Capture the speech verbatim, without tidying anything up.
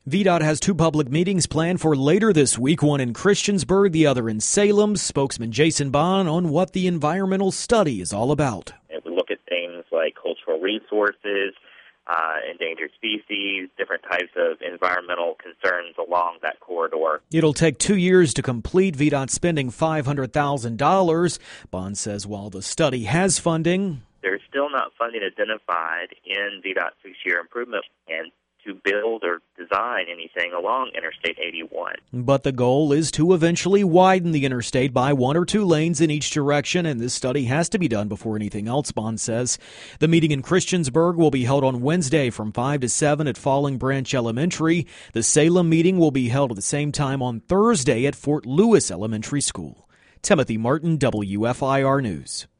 V DOT has two public meetings planned for later this week, one in Christiansburg, the other in Salem. Spokesman Jason Bond on what the environmental study is all about. We look at things like cultural resources, uh, endangered species, different types of environmental concerns along that corridor. It'll take two years to complete. V DOT spending five hundred thousand dollars. Bond says while the study has funding, there's still not funding identified in V DOT's six-year improvement plan to build or design anything along Interstate eighty-one. But the goal is to eventually widen the interstate by one or two lanes in each direction, and this study has to be done before anything else, Bond says. The meeting in Christiansburg will be held on Wednesday from five to seven at Falling Branch Elementary. The Salem meeting will be held at the same time on Thursday at Fort Lewis Elementary School. Timothy Martin, W F I R News.